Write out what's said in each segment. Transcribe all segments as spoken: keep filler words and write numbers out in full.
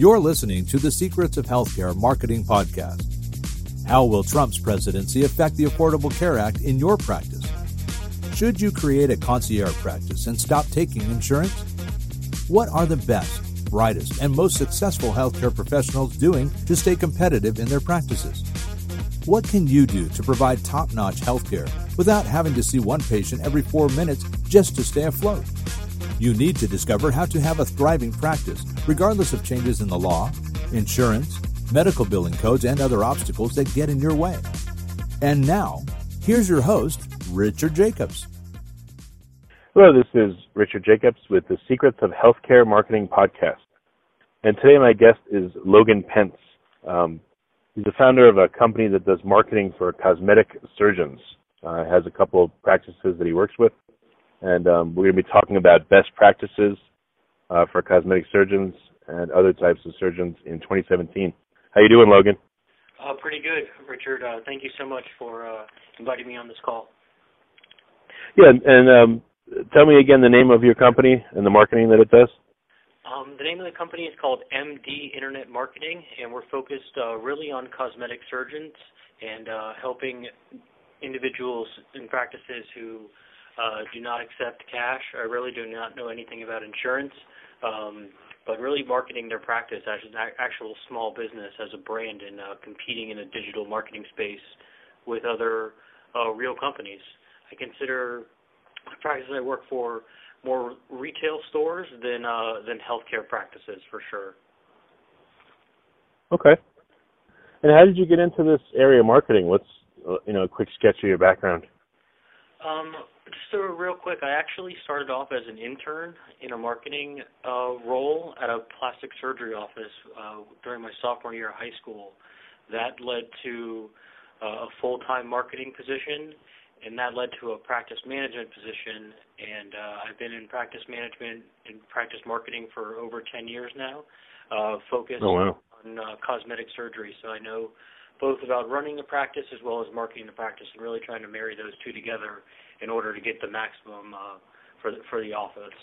You're listening to the Secrets of Healthcare Marketing Podcast. How will Trump's presidency affect the Affordable Care Act in your practice? Should you create a concierge practice and stop taking insurance? What are the best, brightest, and most successful healthcare professionals doing to stay competitive in their practices? What can you do to provide top-notch healthcare without having to see one patient every four minutes just to stay afloat? You need to discover how to have a thriving practice, regardless of changes in the law, insurance, medical billing codes, and other obstacles that get in your way. And now, here's your host, Richard Jacobs. Hello, this is Richard Jacobs with the Secrets of Healthcare Marketing Podcast. And today my guest is Logan Pence. Um, he's the founder of a company that does marketing for cosmetic surgeons. Uh, has a couple of practices that he works with. And um, we're going to be talking about best practices uh, for cosmetic surgeons and other types of surgeons in twenty seventeen. How you doing, Logan? Uh, pretty good, Richard. Uh, thank you so much for uh, inviting me on this call. Yeah, and um, tell me again the name of your company and the marketing that it does. Um, the name of the company is called M D Internet Marketing, and we're focused uh, really on cosmetic surgeons and uh, helping individuals in practices who Uh, do not accept cash. I really do not know anything about insurance, um, but really marketing their practice as an actual small business, as a brand, and uh, competing in a digital marketing space with other uh, real companies. I consider the practices I work for more retail stores than uh, than healthcare practices, for sure. Okay. And how did you get into this area of marketing? What's uh, you know a quick sketch of your background? Um, just a real quick, I actually started off as an intern in a marketing uh, role at a plastic surgery office uh, during my sophomore year of high school. That led to uh, a full-time marketing position, and that led to a practice management position. And uh, I've been in practice management and practice marketing for over ten years now, uh, focused oh, wow. on uh, cosmetic surgery. So I know both about running the practice as well as marketing the practice, and really trying to marry those two together in order to get the maximum uh, for the, for the office.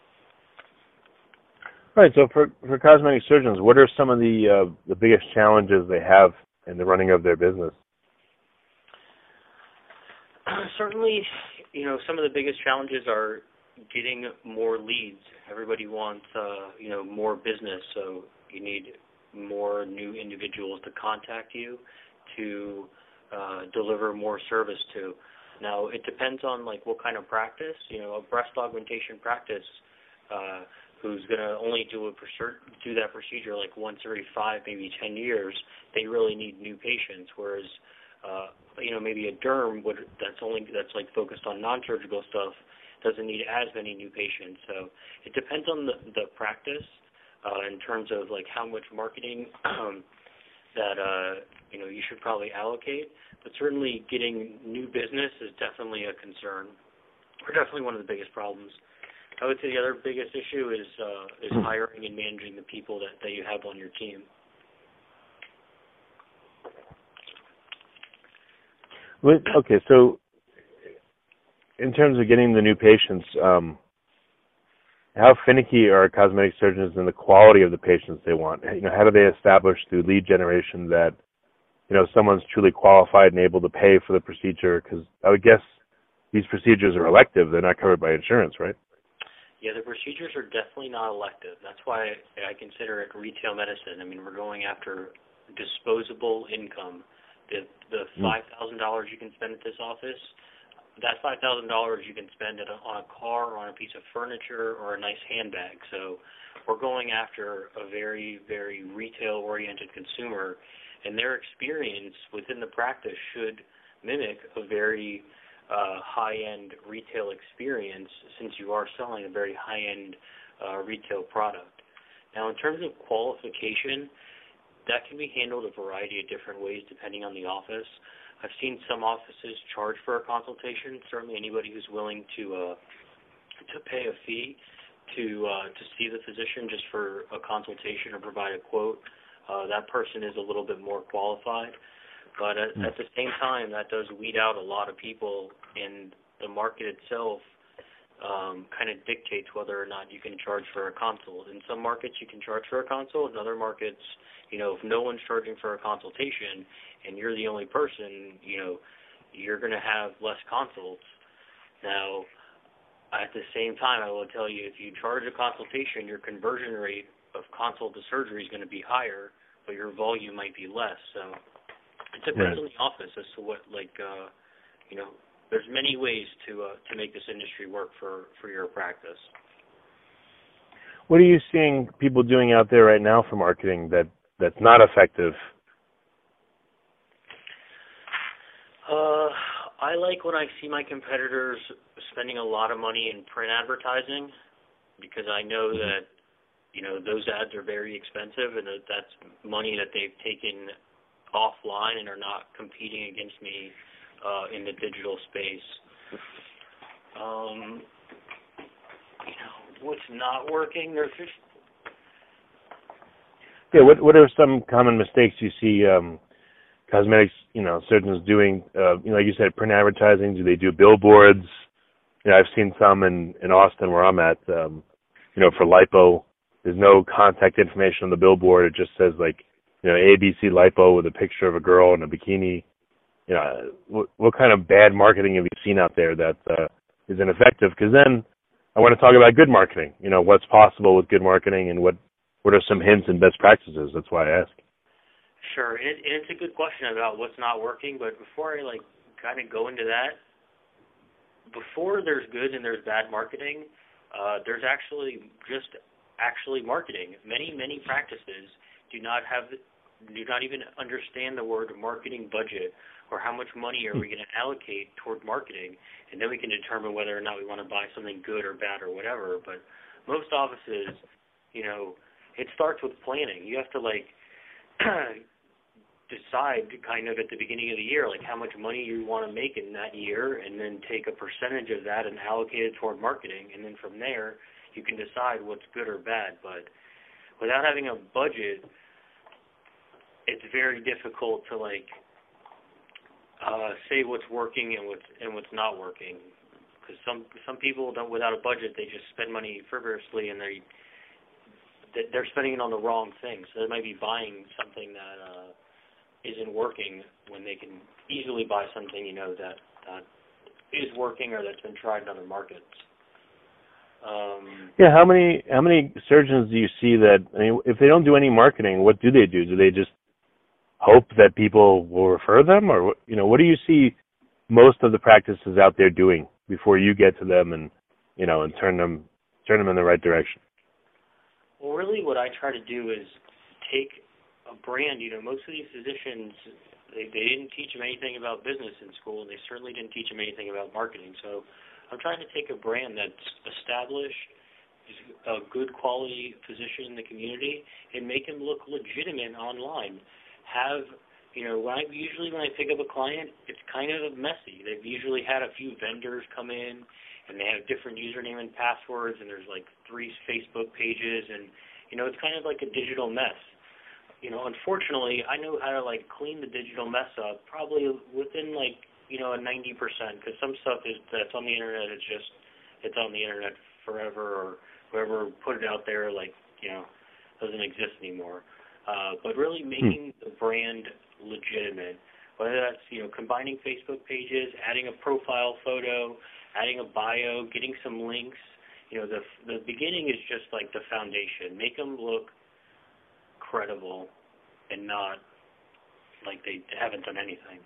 Right. So for for cosmetic surgeons, what are some of the uh, the biggest challenges they have in the running of their business? Uh, certainly, you know, some of the biggest challenges are getting more leads. Everybody wants, uh, you know, more business, so you need more new individuals to contact you to uh, deliver more service to. Now, it depends on, like, what kind of practice. You know, a breast augmentation practice uh, who's going to only do a do that procedure, like, once every five, maybe ten years, they really need new patients, whereas, uh, you know, maybe a derm would, that's only that's, like, focused on non-surgical stuff doesn't need as many new patients. So it depends on the, the practice uh, in terms of, like, how much marketing um, that, uh, you know, you should probably allocate. But certainly getting new business is definitely a concern, or definitely one of the biggest problems. I would say the other biggest issue is uh, is hiring and managing the people that, that you have on your team. Okay, so in terms of getting the new patients, um, how finicky are cosmetic surgeons in the quality of the patients they want? You know, how do they establish through lead generation that, you know, someone's truly qualified and able to pay for the procedure? Because I would guess these procedures are elective. They're not covered by insurance, right? Yeah, the procedures are definitely not elective. That's why I consider it retail medicine. I mean, we're going after disposable income. The the five thousand dollars you can spend at this office, that five thousand dollars you can spend it on a car or on a piece of furniture or a nice handbag. So we're going after a very, very retail-oriented consumer, and their experience within the practice should mimic a very uh, high-end retail experience, since you are selling a very high-end uh, retail product. Now, in terms of qualification, that can be handled a variety of different ways depending on the office. I've seen some offices charge for a consultation. Certainly anybody who's willing to uh, to pay a fee to uh, to see the physician just for a consultation or provide a quote, uh, that person is a little bit more qualified. But at, at the same time, that does weed out a lot of people, and the market itself um, kind of dictates whether or not you can charge for a consult. In some markets, you can charge for a consult. In other markets, you know, if no one's charging for a consultation and you're the only person, you know, you're going to have less consults. Now, at the same time, I will tell you, if you charge a consultation, your conversion rate of consult to surgery is going to be higher, but your volume might be less. So it depends right. on the office as to what, like, uh, you know, there's many ways to uh, to make this industry work for, for your practice. What are you seeing people doing out there right now for marketing that, that's not effective? Uh, I like when I see my competitors spending a lot of money in print advertising, because I know that, you know, those ads are very expensive and that that's money that they've taken offline and are not competing against me uh, in the digital space. Um, you know, what's not working? There's just yeah. What what are some common mistakes you see um, cosmetics, you know, surgeons doing? Uh, you know, like you said, print advertising. Do they do billboards? You know, I've seen some in, in Austin where I'm at. Um, you know, for lipo, there's no contact information on the billboard. It just says like, you know, A B C lipo with a picture of a girl in a bikini. You know, what, what kind of bad marketing have you seen out there that uh, is ineffective? Because then I want to talk about good marketing. You know, what's possible with good marketing and what, what are some hints and best practices? That's why I ask. Sure, and, it, and it's a good question about what's not working. But before I like kind of go into that, before there's good and there's bad marketing, uh, there's actually just actually marketing. Many many practices do not have do not even understand the word marketing budget, or how much money are we going to allocate toward marketing, and then we can determine whether or not we want to buy something good or bad or whatever. But most offices, you know, it starts with planning. You have to, like, decide kind of at the beginning of the year, like, how much money you want to make in that year, and then take a percentage of that and allocate it toward marketing. And then from there, you can decide what's good or bad. But without having a budget, it's very difficult to, like, Uh, say what's working and what's and what's not working, because some some people don't, without a budget, they just spend money frivolously and they they're spending it on the wrong thing. So they might be buying something that uh, isn't working when they can easily buy something, you know, that that is working or that's been tried in other markets. Um, yeah, how many how many surgeons do you see that? I mean, if they don't do any marketing, what do they do? Do they just hope that people will refer them, or you know, what do you see most of the practices out there doing before you get to them and you know and turn them turn them in the right direction? Well, really, what I try to do is take a brand. You know, most of these physicians, they they didn't teach them anything about business in school, and they certainly didn't teach them anything about marketing. So I'm trying to take a brand that's established, is a good quality physician in the community, and make him look legitimate online. Have, you know, when I, usually when I pick up a client, it's kind of messy. They've usually had a few vendors come in, and they have different username and passwords, and there's like three Facebook pages, and, you know, it's kind of like a digital mess. You know, unfortunately, I know how to, like, clean the digital mess up probably within, like, you know, a ninety percent, because some stuff is that's on the internet, it's just, it's on the internet forever, or whoever put it out there, like, you know, doesn't exist anymore. Uh, but really making hmm. the brand legitimate, whether that's, you know, combining Facebook pages, adding a profile photo, adding a bio, getting some links. You know, the the beginning is just like the foundation. Make them look credible and not like they haven't done anything.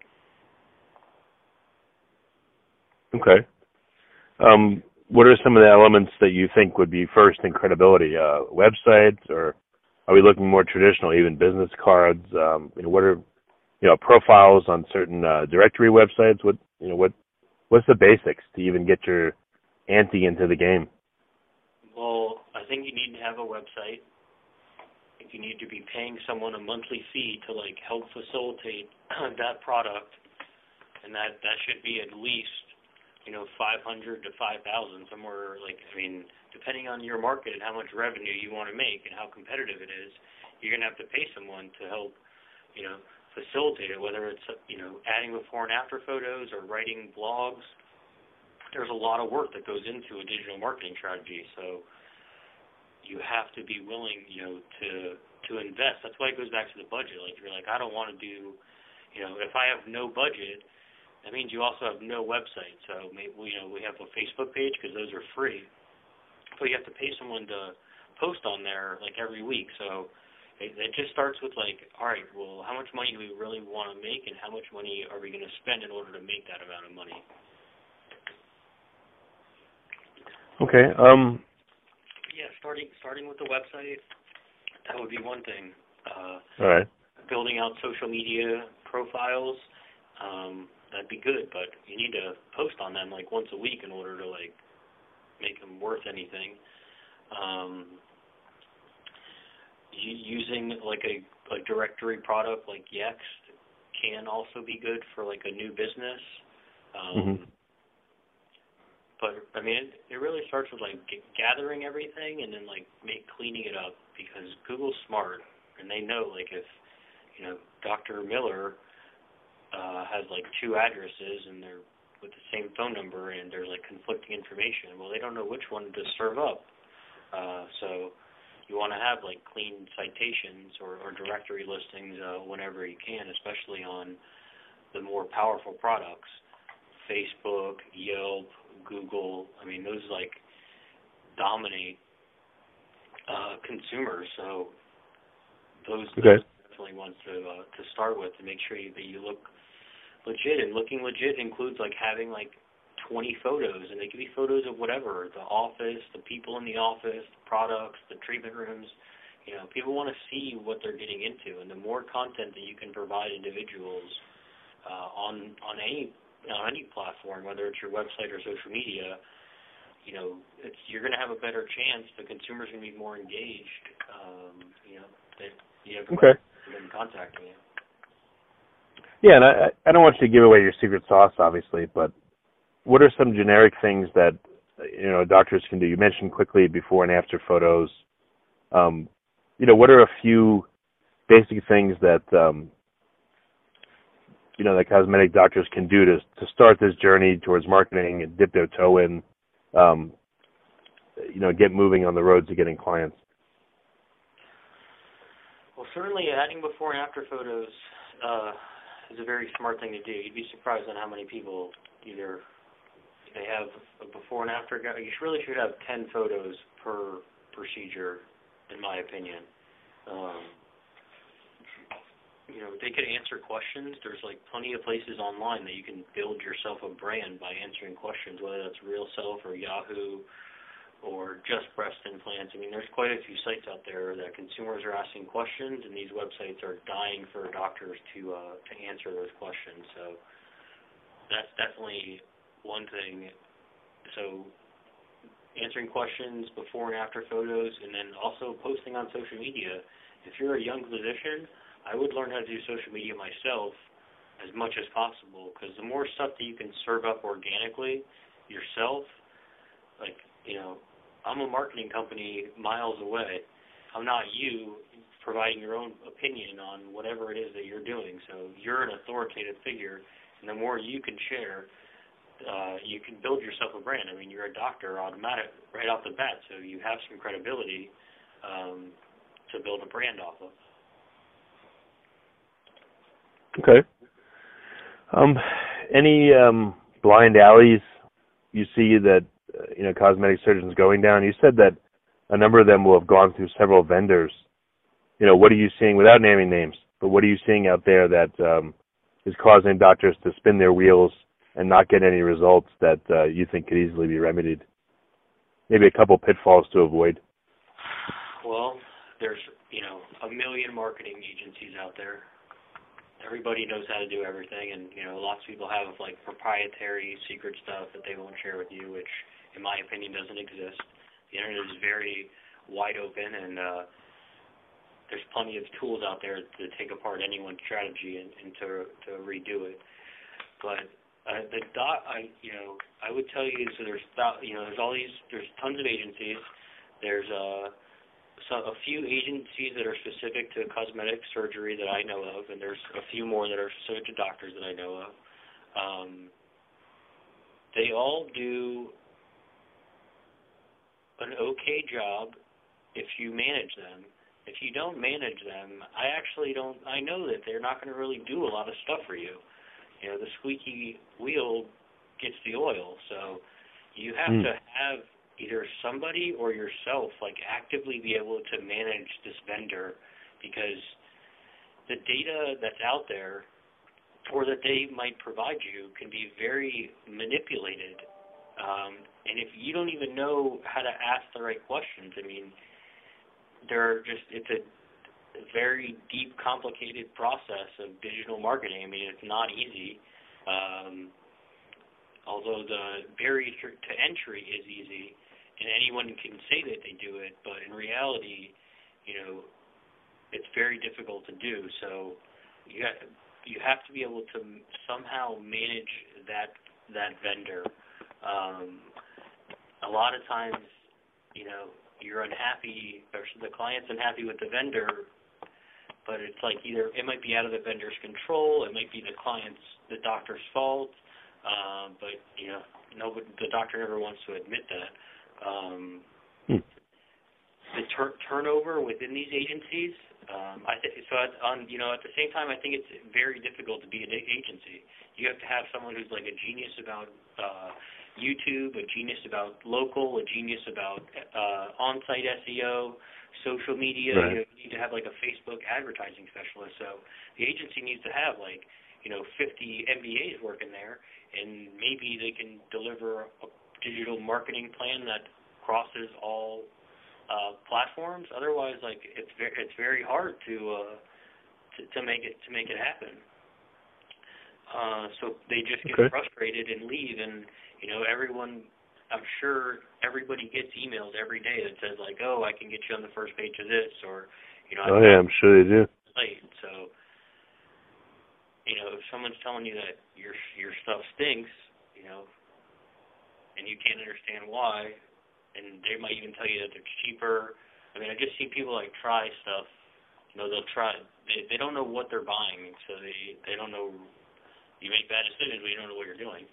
Okay. Um, what are some of the elements that you think would be first in credibility? Uh, websites, or are we looking more traditional, even business cards? Um, you know, what are, you know, profiles on certain uh, directory websites? What, you know, what, what's the basics to even get your ante into the game? Well, I think you need to have a website. I think you need to be paying someone a monthly fee to, like, help facilitate that product, and that that should be at least, you know, five hundred to five thousand, somewhere, like, I mean, depending on your market and how much revenue you want to make and how competitive it is, you're going to have to pay someone to help, you know, facilitate it, whether it's, you know, adding before and after photos or writing blogs. there's a lot of work that goes into a digital marketing strategy. So you have to be willing, you know, to to invest. That's why it goes back to the budget. Like, you're like, I don't want to do, you know, if I have no budget, that means you also have no website. So, maybe, you know, we have a Facebook page because those are free. But you have to pay someone to post on there, like, every week. So it, it just starts with, like, all right, well, how much money do we really want to make, and how much money are we going to spend in order to make that amount of money? Okay. Um. Yeah, starting starting with the website, that would be one thing. Uh, all right. Building out social media profiles, um, that'd be good, but you need to post on them like once a week in order to like make them worth anything. Um, using like a, a directory product like Yext can also be good for like a new business. Um, mm-hmm. But I mean, it, it really starts with like g- gathering everything and then like make cleaning it up, because Google's smart and they know like if you know Doctor Miller uh, has like two addresses and they're with the same phone number and there's like conflicting information, well, they don't know which one to serve up. Uh, so you want to have like clean citations or, or directory listings uh, whenever you can, especially on the more powerful products, Facebook, Yelp, Google. I mean, those like dominate uh, consumers. So those, okay. those are definitely ones to uh, to start with, to make sure you, that you look legit. And looking legit includes like having like twenty photos, and they can be photos of whatever, the office, the people in the office, the products, the treatment rooms. You know, people want to see what they're getting into, and the more content that you can provide individuals uh, on on any on any platform, whether it's your website or social media, you know, it's, you're going to have a better chance. The consumer's going to be more engaged. Um, you know, that you have okay. them contacting you. Yeah, and I, I don't want you to give away your secret sauce, obviously, but what are some generic things that you know doctors can do? You mentioned quickly before and after photos. Um, you know, what are a few basic things that um, you know, that cosmetic doctors can do to to start this journey towards marketing and dip their toe in, um, you know, get moving on the road to getting clients? Well, certainly adding before and after photos uh, is a very smart thing to do. You'd be surprised on how many people either they have a before and after. You really should have ten photos per procedure, in my opinion. Um, You know, they could answer questions. There's like plenty of places online that you can build yourself a brand by answering questions, whether that's Real Self or Yahoo or Just Breast Implants. I mean, there's quite a few sites out there that consumers are asking questions, and these websites are dying for doctors to uh, to answer those questions. So that's definitely one thing. So answering questions, before and after photos, and then also posting on social media. If you're a young physician, I would learn how to do social media myself as much as possible, because the more stuff that you can serve up organically yourself, like, you know, I'm a marketing company miles away. I'm not you providing your own opinion on whatever it is that you're doing. So you're an authoritative figure, and the more you can share, uh, you can build yourself a brand. I mean, you're a doctor automatic right off the bat, so you have some credibility um, to build a brand off of. Okay. Um, any um, blind alleys you see that uh, you know cosmetic surgeons going down? You said that a number of them will have gone through several vendors. You know, what are you seeing, without naming names, but what are you seeing out there that um, is causing doctors to spin their wheels and not get any results that uh, you think could easily be remedied? Maybe a couple pitfalls to avoid. Well, there's, you know, a million marketing agencies out there. Everybody knows how to do everything, and, you know, lots of people have, like, proprietary secret stuff that they won't share with you, which, in my opinion, doesn't exist. The internet is very wide open, and uh, there's plenty of tools out there to take apart anyone's strategy and, and to to redo it. But uh, the dot, I, you know, I would tell you, so there's, you know, there's all these, there's tons of agencies. There's uh, So a few agencies that are specific to cosmetic surgery that I know of, and there's a few more that are specific to doctors that I know of. Um, they all do an okay job if you manage them. If you don't manage them, I actually don't, I know that they're not going to really do a lot of stuff for you. You know, the squeaky wheel gets the oil, so you have mm. to have either somebody or yourself, like, actively be able to manage this vendor, because the data that's out there or that they might provide you can be very manipulated. Um, and if you don't even know how to ask the right questions, I mean, they're just, it's a very deep, complicated process of digital marketing. I mean, it's not easy. Um, although the barrier to entry is easy, and anyone can say that they do it, but in reality, you know, it's very difficult to do. So you got, you have to be able to somehow manage that that vendor. Um, a lot of times, you know, you're unhappy, or the client's unhappy with the vendor, but it's like either it might be out of the vendor's control, it might be the client's, the doctor's fault, um, but, you know, nobody, the doctor never wants to admit that. Um, hmm. The tur- turnover within these agencies, um, I th- so at, on, you know, at the same time, I think it's very difficult to be an agency. You have to have someone who's like a genius about uh, YouTube, a genius about local, a genius about uh, on-site S E O, social media. Right. You know, you need to have like a Facebook advertising specialist. So the agency needs to have like, you know, fifty M B As working there, and maybe they can deliver a digital marketing plan that crosses all uh, platforms. Otherwise, like it's very, it's very hard to, uh, to to make it to make it happen. Uh, so they just get okay. frustrated and leave, and you know, everyone, I'm sure everybody gets emails every day that says, like, oh, I can get you on the first page of this, or, you know, oh, yeah, I'm sure they do. Late. So, you know, if someone's telling you that your your stuff stinks, you know, and you can't understand why, and they might even tell you that it's cheaper. I mean, I just see people, like, try stuff. You know, they'll try, they, they don't know what they're buying, so they, they don't know, you make bad decisions when you don't know what you're doing.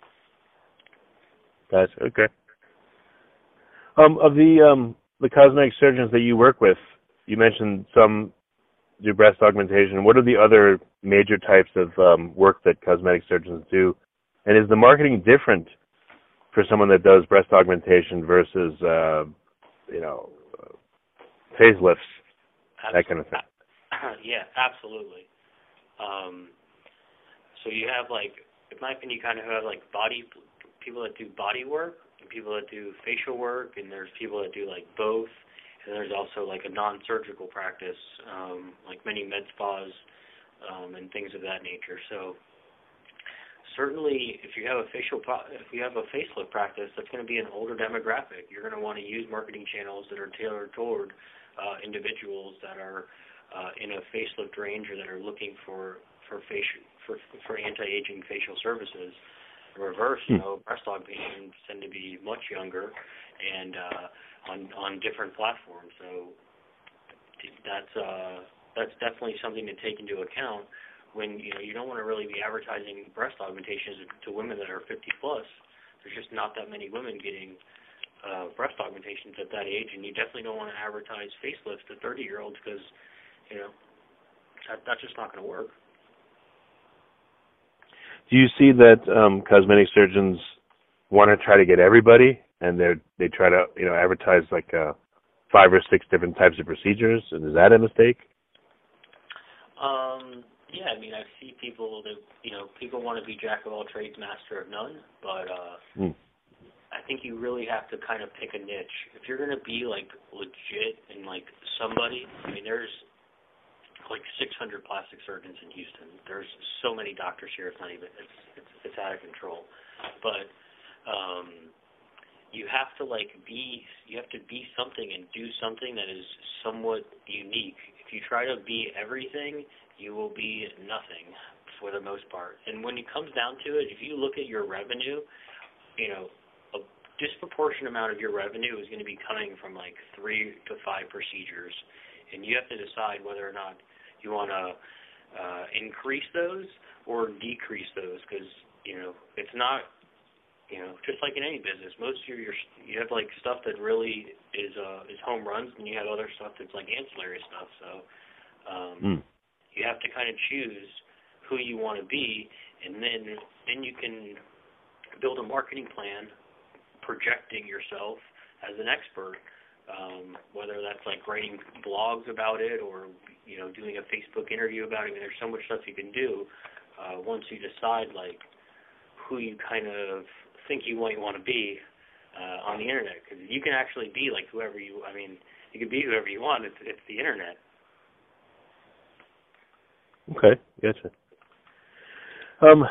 Gotcha. Okay. Um, of the um, the cosmetic surgeons that you work with, you mentioned some do breast augmentation. What are the other major types of um, work that cosmetic surgeons do? And is the marketing different for someone that does breast augmentation versus, uh, you know, uh, facelifts, absolutely. That kind of thing? Yeah, absolutely. Um, so you have, like, in my opinion, you kind of have, like, body people that do body work and people that do facial work, and there's people that do, like, both. And there's also, like, a non-surgical practice, um, like many med spas um, and things of that nature. So certainly if you have a facial pro- if you have a facelift practice, that's going to be an older demographic. You're going to want to use marketing channels that are tailored toward uh, individuals that are uh, in a facelift range or that are looking for for facial for for anti-aging facial services. In reverse, you know, breast aug patients tend to be much younger and uh, on on different platforms. So that's uh, that's definitely something to take into account when, you know, you don't want to really be advertising breast augmentations to women that are fifty plus. There's just not that many women getting uh, breast augmentations at that age, and you definitely don't want to advertise facelifts to thirty-year-olds because, you know, that, that's just not going to work. Do you see that um, cosmetic surgeons want to try to get everybody, and they they try to, you know, advertise like uh, five or six different types of procedures? And is that a mistake? Um, yeah, I mean, I see people that, you know, people want to be jack of all trades, master of none, but uh, mm. I think you really have to kind of pick a niche. If you're going to be like legit and like somebody, I mean, there's like six hundred plastic surgeons in Houston. There's so many doctors here. It's not even, it's it's, it's out of control. But um, you have to like be, you have to be something and do something that is somewhat unique. If you try to be everything, you will be nothing for the most part. And when it comes down to it, if you look at your revenue, you know, a disproportionate amount of your revenue is going to be coming from like three to five procedures. And you have to decide whether or not you want to uh, increase those or decrease those, because, you know, it's not, you know, just like in any business, most of your, your you have like stuff that really is uh, is home runs, and you have other stuff that's like ancillary stuff. So um, Mm. you have to kind of choose who you want to be, and then then you can build a marketing plan projecting yourself as an expert, um, whether that's like writing blogs about it or, you know, doing a Facebook interview about it. I mean, there's so much stuff you can do uh, once you decide, like, who you kind of think you might want to be uh, on the Internet. Because you can actually be like whoever you, I mean, you can be whoever you want. It's, it's the Internet. Okay, gotcha. Um,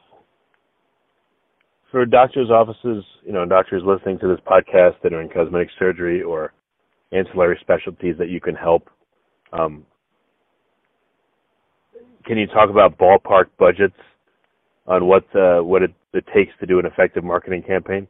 for doctors' offices, you know, doctors listening to this podcast that are in cosmetic surgery or ancillary specialties that you can help, um, can you talk about ballpark budgets on what uh, what it, it takes to do an effective marketing campaign?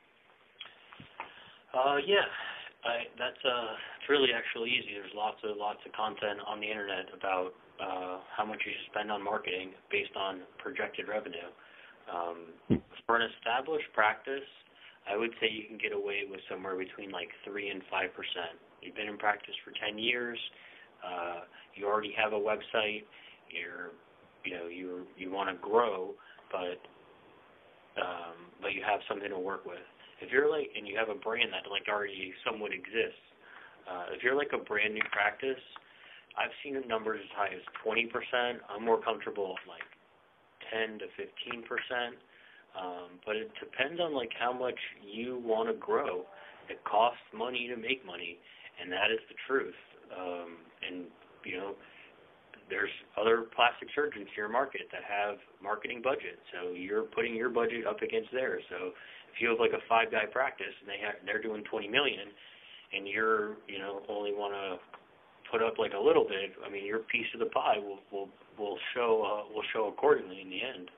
Uh, yeah, I, that's uh, it's really actually easy. There's lots of lots of content on the Internet about uh, how much you should spend on marketing based on projected revenue. Um, hmm. For an established practice, I would say you can get away with somewhere between like three and five percent. You've been in practice for ten years. Uh, you already have a website. You're, you know, you you want to grow, but um, but you have something to work with. If you're like, and you have a brand that like already somewhat exists. Uh, if you're like a brand new practice, I've seen numbers as high as twenty percent. I'm more comfortable at like ten to fifteen percent. Um, but it depends on like how much you want to grow. It costs money to make money, and that is the truth. Um, and you know, there's other plastic surgeons in your market that have marketing budgets, so you're putting your budget up against theirs. So if you have like a five-guy practice and they have, they're doing twenty million, and you're you know only want to put up like a little bit, I mean your piece of the pie will will will show uh, will show accordingly in the end.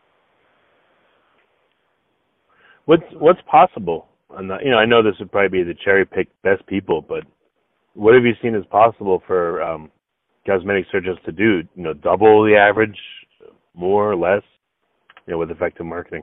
What's what's possible? And you know, I know this would probably be the cherry-picked best people, but what have you seen as possible for um, cosmetic surgeons to do? You know, double the average, more or less, you know, with effective marketing.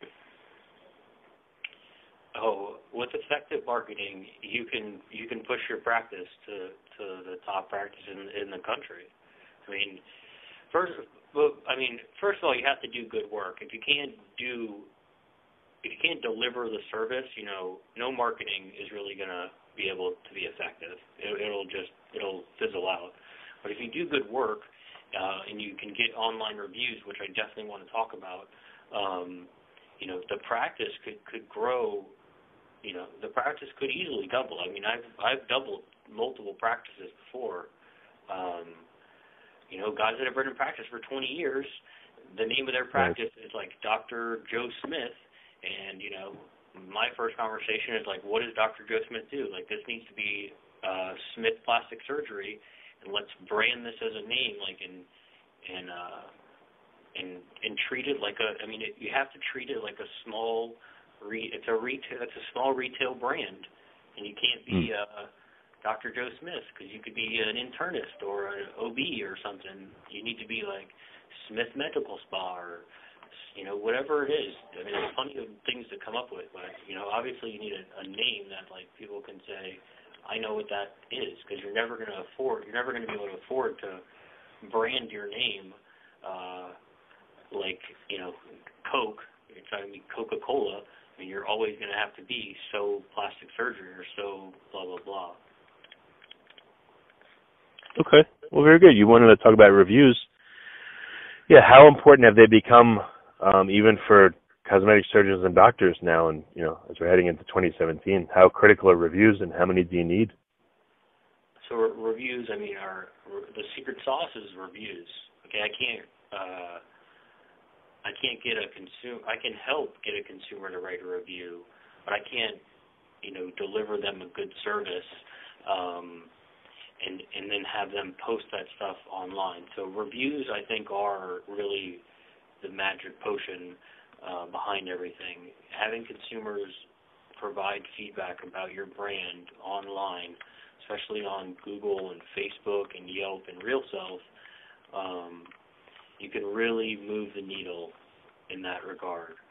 Oh, with effective marketing, you can you can push your practice to, to the top practice in in the country. I mean, first, well, I mean, first of all, you have to do good work. If you can't do If you can't deliver the service, you know, no marketing is really going to be able to be effective. It, it'll just, it'll fizzle out. But if you do good work uh, and you can get online reviews, which I definitely want to talk about, um, you know, the practice could, could grow, you know, the practice could easily double. I mean, I've, I've doubled multiple practices before. Um, you know, guys that have been in practice for twenty years, the name of their practice right. is like Doctor Joe Smith. And, you know, my first conversation is like, what does Doctor Joe Smith do? Like, this needs to be uh, Smith Plastic Surgery, and let's brand this as a name, like, and and uh, and and treat it like a. I mean, it, you have to treat it like a small. Re, it's a retail. It's a small retail brand, and you can't be mm. uh, Doctor Joe Smith because you could be an internist or an O B or something. You need to be like Smith Medical Spa or, you know, whatever it is. I mean, there's plenty of things to come up with, but, you know, obviously you need a, a name that, like, people can say, I know what that is, because you're never going to afford, you're never going to be able to afford to brand your name uh, like, you know, Coke. It's I mean, Coca-Cola. I mean, you're always going to have to be so plastic surgery or so blah, blah, blah. Okay. Well, very good. You wanted to talk about reviews. Yeah, how important have they become Um, even for cosmetic surgeons and doctors now, and you know, as we're heading into twenty seventeen, how critical are reviews, and how many do you need? So re- reviews, I mean, are re- the secret sauce is reviews. Okay, I can't, uh, I can't get a consumer. I can help get a consumer to write a review, but I can't, you know, deliver them a good service, um, and and then have them post that stuff online. So reviews, I think, are really the magic potion uh, behind everything. Having consumers provide feedback about your brand online, especially on Google and Facebook and Yelp and RealSelf, um, you can really move the needle in that regard.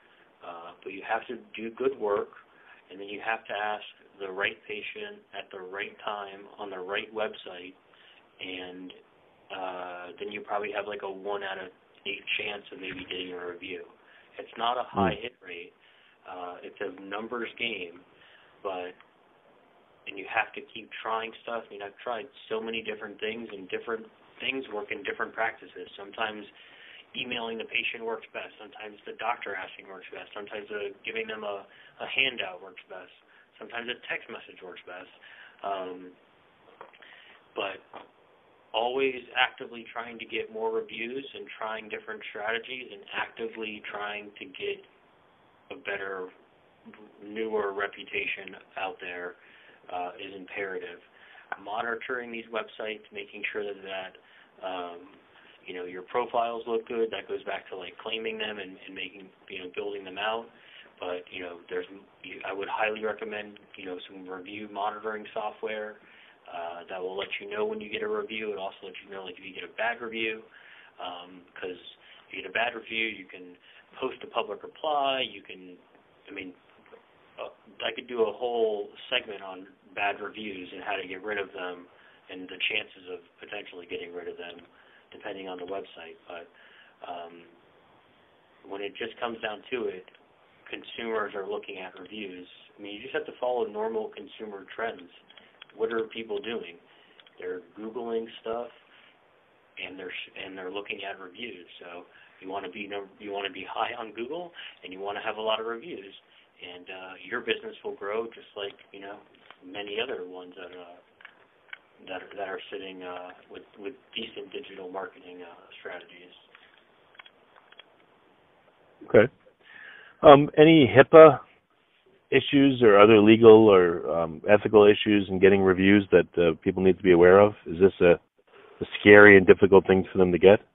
Uh, but you have to do good work, and then you have to ask the right patient at the right time on the right website, and uh, then you probably have like a one out of eight chance of maybe getting a review. It's not a high hit rate. Uh, it's a numbers game, but and you have to keep trying stuff. I mean, I've tried so many different things, and different things work in different practices. Sometimes emailing the patient works best. Sometimes the doctor asking works best. Sometimes uh, giving them a, a handout works best. Sometimes a text message works best. Um, but always actively trying to get more reviews and trying different strategies and actively trying to get a better, newer reputation out there uh, is imperative. Monitoring these websites, making sure that, that um, you know, your profiles look good. That goes back to like claiming them and, and making, you know, building them out. But, you know, there's, I would highly recommend, you know, some review monitoring software uh, that will let you know when you get a review. It also lets you know, like, if you get a bad review, because um, if you get a bad review, you can post a public reply. You can, I mean, uh, I could do a whole segment on bad reviews and how to get rid of them and the chances of potentially getting rid of them, depending on the website. But um, when it just comes down to it, consumers are looking at reviews. I mean, you just have to follow normal consumer trends. What are people doing? They're Googling stuff, and they're and they're looking at reviews. So you want to be you want to be high on Google, and you want to have a lot of reviews, and uh, your business will grow just like, you know, many other ones that uh, that are, that are sitting uh, with with decent digital marketing uh, strategies. Okay. Um, any HIPAA issues or other legal or um, ethical issues in getting reviews that uh, people need to be aware of? Is this a, a scary and difficult thing for them to get?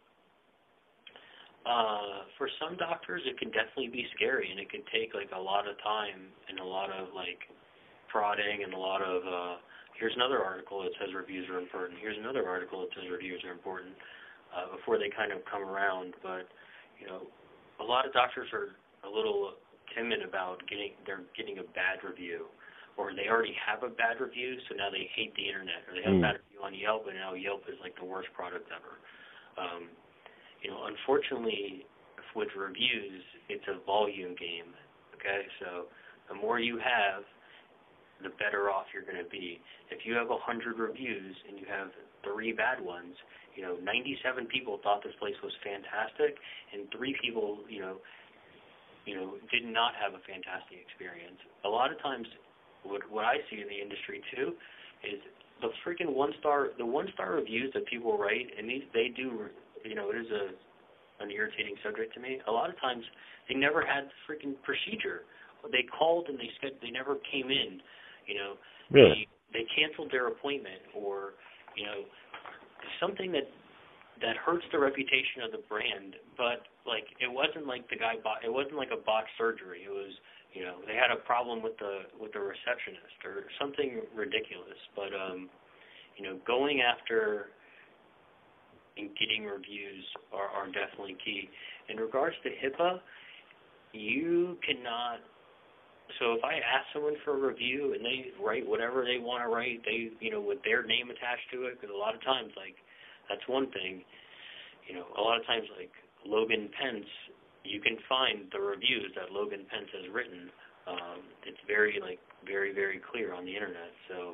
Uh, for some doctors, it can definitely be scary, and it can take like a lot of time and a lot of like prodding and a lot of. Uh, here's another article that says reviews are important. Here's another article that says reviews are important. Uh, before they kind of come around, but you know, a lot of doctors are a little timid about getting they're getting a bad review, or they already have a bad review, so now they hate the internet, or they have mm. a bad review on Yelp, and now Yelp is like the worst product ever. Um, you know, unfortunately, with reviews, it's a volume game. Okay, so the more you have, the better off you're going to be. If you have a hundred reviews and you have three bad ones, you know, ninety-seven people thought this place was fantastic, and three people, you know, you know, did not have a fantastic experience. A lot of times, what what I see in the industry too, is the freaking one star, the one star reviews that people write, and these they do, you know, it is a an irritating subject to me. A lot of times, they never had the freaking procedure. They called and they said they never came in. You know, really? they they canceled their appointment, or you know, something that that hurts the reputation of the brand. But like, it wasn't like the guy bought. It wasn't like a botched surgery. It was, you know, they had a problem with the with the receptionist or something ridiculous. But um, you know, going after and getting reviews are, are definitely key. In regards to HIPAA, you cannot. So if I ask someone for a review and they write whatever they want to write, they, you know, with their name attached to it, because a lot of times, like, that's one thing. You know, a lot of times, like, Logan Pence, you can find the reviews that Logan Pence has written. Um, it's very, like, very, very clear on the internet. So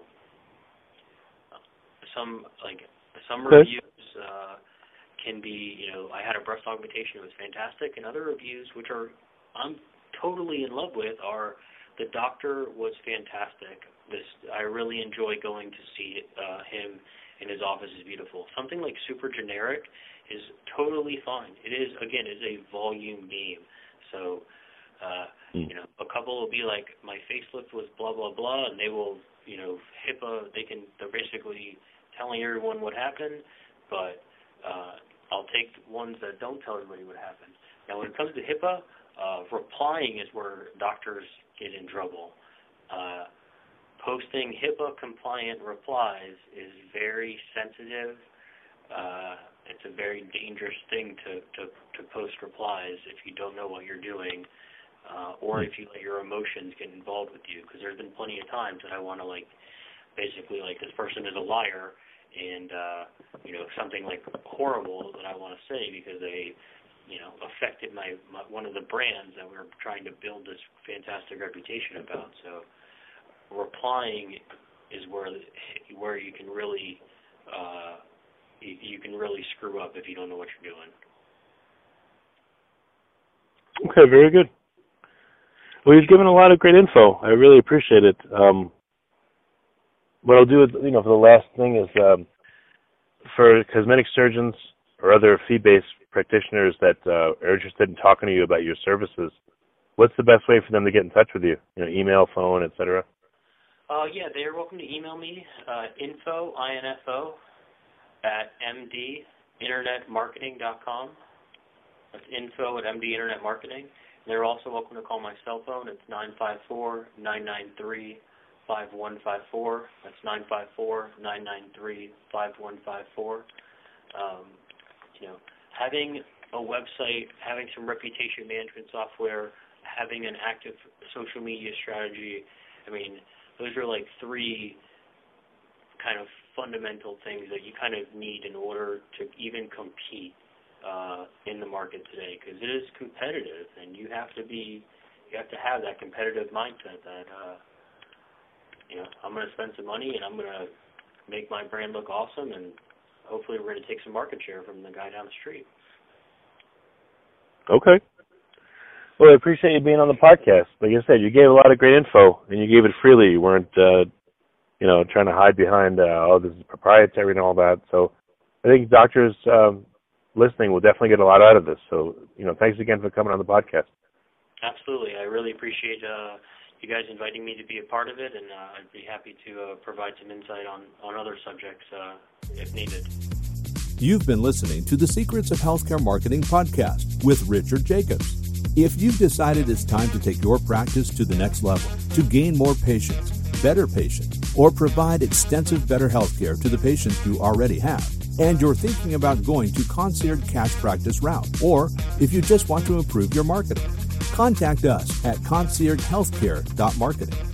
uh, some, like, some okay. reviews uh, can be, you know, I had a breast augmentation, it was fantastic, and other reviews, which are, I'm totally in love with, are the doctor was fantastic. This I really enjoy going to see uh, him, and his office is beautiful. Something like super generic is totally fine. It is, again, it's a volume game. So, uh, mm. you know, a couple will be like, my facelift was blah, blah, blah, and they will, you know, HIPAA, they can, they're basically telling everyone what happened, but uh, I'll take ones that don't tell everybody what happened. Now, when it comes to HIPAA, Uh, replying is where doctors get in trouble. Uh, posting HIPAA-compliant replies is very sensitive. Uh, it's a very dangerous thing to, to, to post replies if you don't know what you're doing. uh, or if you let your emotions get involved with you. Because there's been plenty of times that I want to, like, basically, like, this person is a liar, and, uh, you know, something, like, horrible that I want to say because they, you know, affected my, my one of the brands that we're trying to build this fantastic reputation about. So replying is where where you can really uh, you, you can really screw up if you don't know what you're doing. Okay, very good. Well, you've given a lot of great info. I really appreciate it. Um, what I'll do, is, you know, for the last thing is um, for cosmetic surgeons or other fee-based practitioners that uh, are interested in talking to you about your services, what's the best way for them to get in touch with you? You know, email, phone, et cetera? Uh, yeah, they are welcome to email me, uh, info, I N F O, at m d internet marketing dot com. That's info at m d internet marketing. And they're also welcome to call my cell phone. It's nine five four, nine nine three, five one five four. That's nine five four, nine nine three, five one five four. Um, you know, having a website, having some reputation management software, having an active social media strategy, I mean, those are like three kind of fundamental things that you kind of need in order to even compete uh, in the market today, because it is competitive, and you have to be, you have to have that competitive mindset that, uh, you know, I'm going to spend some money and I'm going to make my brand look awesome, and hopefully we're going to take some market share from the guy down the street. Okay. Well, I appreciate you being on the podcast. Like I said, you gave a lot of great info, and you gave it freely. You weren't, uh, you know, trying to hide behind, uh, oh, this is proprietary and all that. So I think doctors um, listening will definitely get a lot out of this. So, you know, thanks again for coming on the podcast. Absolutely. I really appreciate uh, you guys inviting me to be a part of it, and uh, I'd be happy to uh, provide some insight on, on other subjects uh, if needed. You've been listening to the Secrets of Healthcare Marketing podcast with Richard Jacobs. If you've decided it's time to take your practice to the next level, to gain more patients, better patients, or provide extensive better healthcare to the patients you already have, and you're thinking about going to concierge cash practice route, or if you just want to improve your marketing, contact us at concierge healthcare dot marketing.